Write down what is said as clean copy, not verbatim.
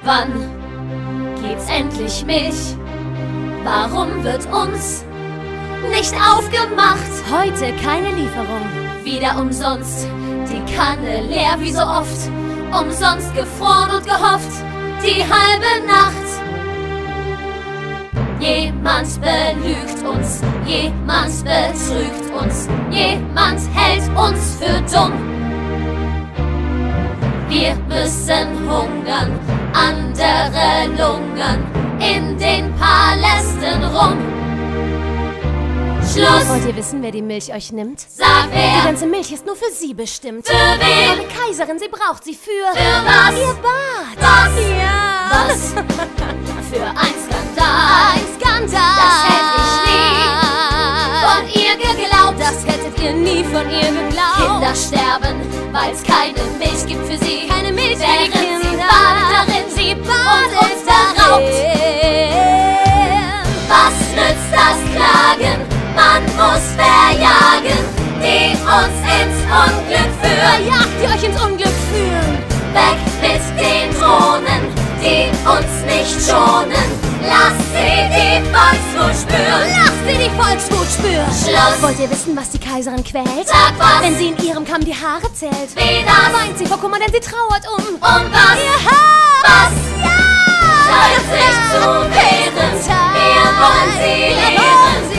Wann gibt's endlich Milch? Warum wird uns nicht aufgemacht? Heute keine Lieferung. Wieder umsonst, die Kanne leer wie so oft. Umsonst gefroren und gehofft, die halbe Nacht. Jemand belügt uns, jemand betrügt uns, jemand hält uns für dumm. Wir müssen hungern, andere lungern in den Palästen rum. Schluss! Wollt ihr wissen, wer die Milch euch nimmt? Sag Die wer! ganze Milch ist nur für sie bestimmt. Für wen? Eure Kaiserin, sie braucht sie für was? ihr Bad. Was? Ja. Was? Für ein Skandal! Ein Skandal. Das hätte ich nie von ihr geglaubt. Das hättet ihr nie von ihr geglaubt. Kinder sterben, weil's keine Milch gibt für sie. Keine Milch für die Während sie Kinder. badet darin, Sie und badet uns beraubt. darin. Was nützt das Klagen? Man muss verjagen, die uns ins Unglück führen. Verjagt, die euch ins Unglück führen. Weg mit den Drohnen, die uns nicht schonen. Lasst sie die Volkswut spüren. Lasst sie die Volkswut spüren. Schluss! Wollt ihr wissen, was die Kaiserin quält? Sag was! Wenn sie in ihrem Kamm die Haare zählt. Wie das? Weint sie vor Kummer, denn sie trauert um Und was? ihr Haar. Was? Ja! Scheint sich zu wehren. Wir wollen sie Wir lehren. wollen